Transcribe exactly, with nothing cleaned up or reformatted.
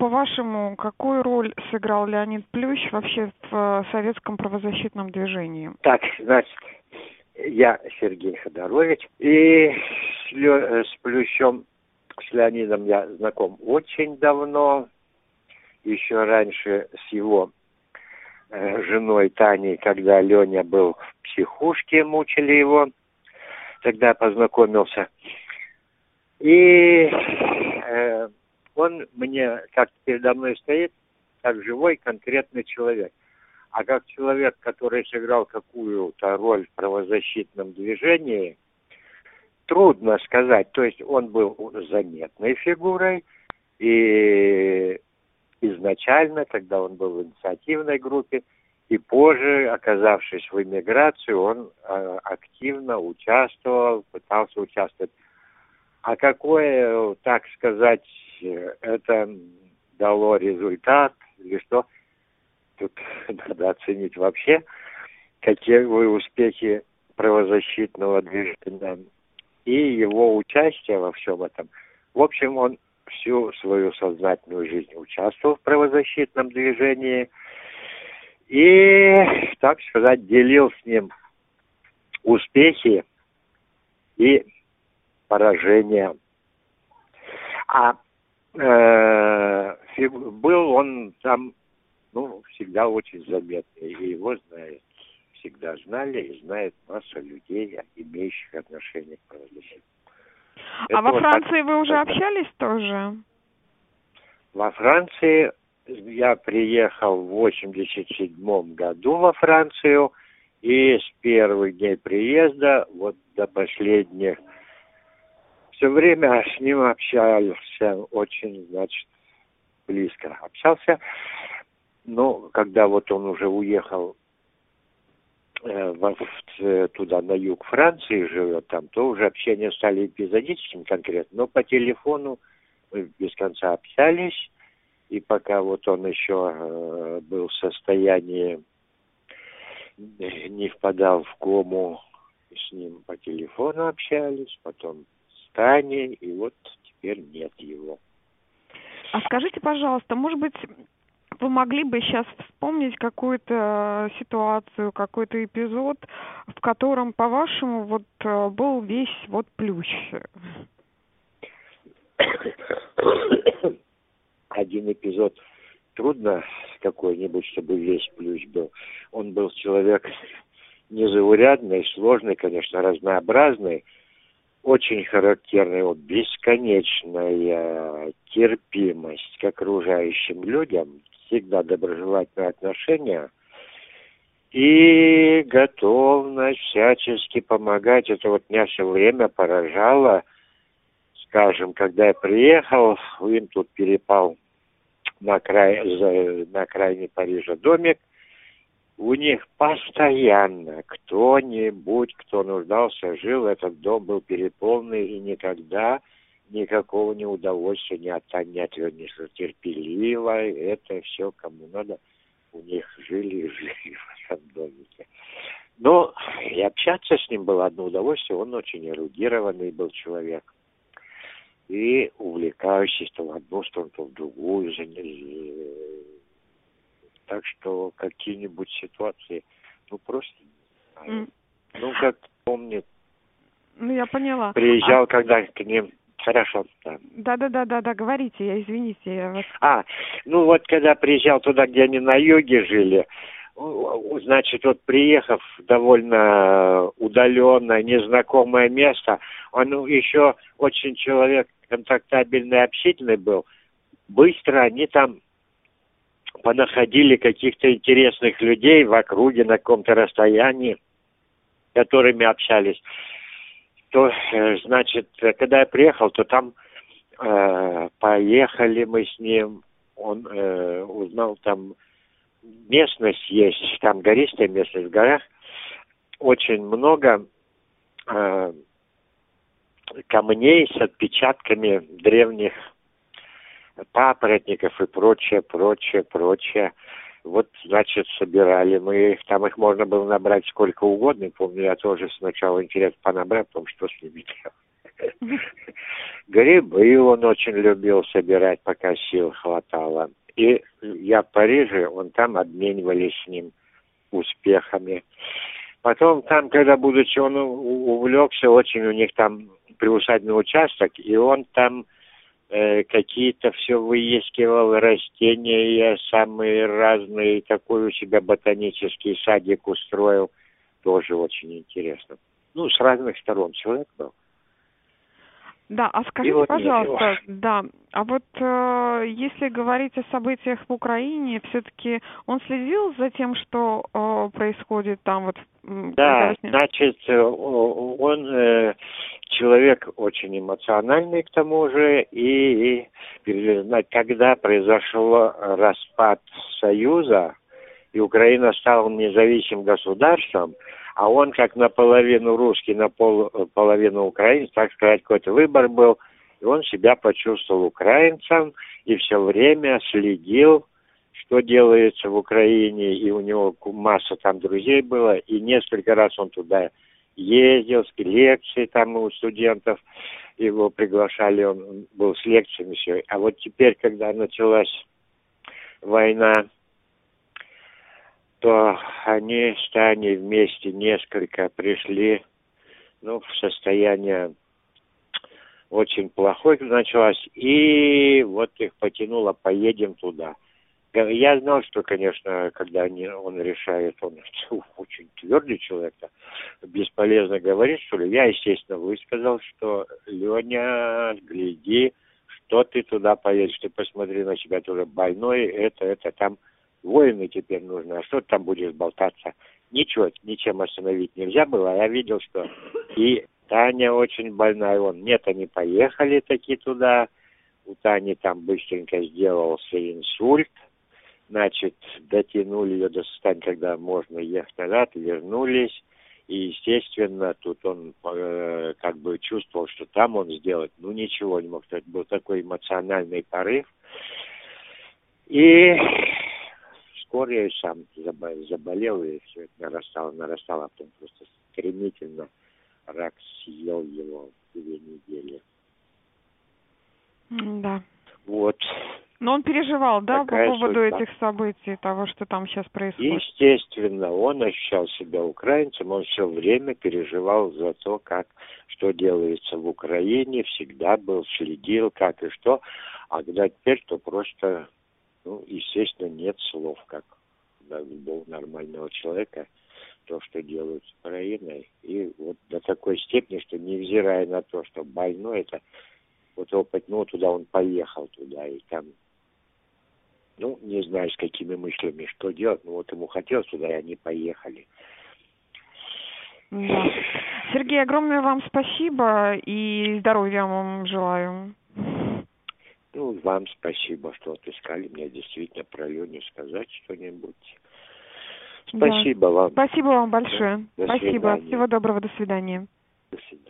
по-вашему, какую роль сыграл Леонид Плющ вообще в советском правозащитном движении? Так, значит, я Сергей Ходорович, и с, Лё... с Плющем, с Леонидом я знаком очень давно, еще раньше с его э, женой Таней, когда Леня был в психушке, мучили его, тогда познакомился. И э, он мне, как передо мной стоит, как живой конкретный человек. А как человек, который сыграл какую-то роль в правозащитном движении, трудно сказать. То есть он был заметной фигурой, и изначально, когда он был в инициативной группе, и позже, оказавшись в эмиграции, он э, активно участвовал, пытался участвовать. А какое, так сказать, это дало результат или что, тут надо оценить вообще, какие успехи правозащитного движения и его участие во всем этом. В общем, он всю свою сознательную жизнь участвовал в правозащитном движении и, так сказать, делил с ним успехи и поражения. А э, фиг, был он там, ну, всегда очень заметный, и его знает, всегда знали и знает масса людей, имеющих отношение к правозащите. А Это во вот Франции так, вы уже так, общались тоже? Во Франции я приехал в восемьдесят седьмом году во Францию, и с первых дней приезда вот до последних все время с ним общался, очень, значит, близко общался. Но когда вот он уже уехал э, в, в, туда, на юг Франции, живет там, то уже общения стали эпизодическим конкретно. Но по телефону мы без конца общались. И пока вот он еще э, был в состоянии, не впадал в кому, с ним по телефону общались, потом с Таней, и вот теперь нет его. А скажите, пожалуйста, может быть, вы могли бы сейчас вспомнить какую-то ситуацию, какой-то эпизод, в котором, по-вашему, вот был весь вот Плющ? Один эпизод трудно какой-нибудь, чтобы весь Плющ был. Он был человек незаурядный, сложный, конечно, разнообразный, очень характерный, вот, бесконечная терпимость к окружающим людям, всегда доброжелательное отношение и готовность всячески помогать. Это вот меня все время поражало. Скажем, когда я приехал, им тут перепал на, край, на окраине Парижа домик, у них постоянно кто-нибудь, кто нуждался, жил, этот дом был переполнен, и никогда никакого неудовольствия ни от ни от не терпеливо. Это все кому надо, у них жили и жили в этом домике. Но и общаться с ним было одно удовольствие, он очень эрудированный был человек. И увлекающийся то в одну сторону, то в другую. Так что какие-нибудь ситуации, ну, просто, mm. ну, как помнит. Ну, я поняла. Приезжал, а... когда к ним, хорошо, да. Да-да-да-да-да, говорите, я, извините, я вас... А, ну, вот, когда приезжал туда, где они на юге жили, значит, вот, приехав в довольно удаленное, незнакомое место, он еще очень человек контактабельный, общительный был, быстро они там понаходили каких-то интересных людей в округе на каком-то расстоянии, которыми общались. То, значит, когда я приехал, то там э, поехали мы с ним, он э, узнал, там местность есть, там гористая местность в горах, очень много э, камней с отпечатками древних папоротников и прочее, прочее, прочее. Вот, значит, собирали мы их. Там их можно было набрать сколько угодно. Помню, я тоже сначала интерес понабрал, потому что с ними делать. Грибы он очень любил собирать, пока сил хватало. И я в Париже, он там обменивались с ним успехами. Потом там, когда, будучи, он увлекся очень, у них там приусадебный участок, и он там э, какие-то все выискивал растения, самые разные, такой у себя ботанический садик устроил. Тоже очень интересно. Ну, с разных сторон человек был. Да, а скажите, вот пожалуйста, да, а вот э, если говорить о событиях в Украине, все-таки он следил за тем, что э, происходит там вот? Да, значит, он э, человек очень эмоциональный к тому же, и, и когда произошел распад Союза, и Украина стала независимым государством, а он как наполовину русский, наполовину украинец, так сказать, какой-то выбор был, и он себя почувствовал украинцем, и все время следил, что делается в Украине, и у него масса там друзей было, и несколько раз он туда ездил, с лекции там у студентов, его приглашали, он был с лекциями все. А вот теперь, когда началась война, то они с Таней вместе несколько пришли, ну, в состояние очень плохое началось, и вот их потянуло, поедем туда. Я знал, что, конечно, когда они, он решает, он очень твердый человек, бесполезно говорить, что ли. Я, естественно, высказал, что Леня, гляди, что ты туда поедешь, ты посмотри на себя, ты уже больной, это, это, там воины теперь нужны, а что ты там будешь болтаться? Ничего, ничем остановить нельзя было, а я видел, что и Таня очень больная, он, нет, они поехали таки туда, у Тани там быстренько сделался инсульт, значит, дотянули ее до состояния, когда можно ехать назад, вернулись, и, естественно, тут он э, как бы чувствовал, что там он сделать, ну, ничего не мог, это был такой эмоциональный порыв, и вскоре я сам заболел, и все это нарастало, нарастало, а потом просто стремительно рак съел его две недели. Да. Вот. Но он переживал, да, такая по поводу судьба. этих событий, того, что там сейчас происходит? Естественно, он ощущал себя украинцем, он все время переживал за то, как, что делается в Украине, всегда был, следил, как и что. А когда теперь, то просто, ну, естественно, нет слов, как для любого нормального человека, то, что делают с Украиной. И вот до такой степени, что невзирая на то, что больной, это вот опыт, ну, туда он поехал туда, и там, ну, не знаю, с какими мыслями, что делать, но вот ему хотелось туда, и они поехали. Да. Сергей, огромное вам спасибо, и здоровья вам желаю. Ну, вам спасибо, что отыскали мне действительно про Леню сказать что-нибудь. Спасибо да. вам. Спасибо вам большое. Да. До Спасибо. свидания. Всего доброго. До свидания. До свидания.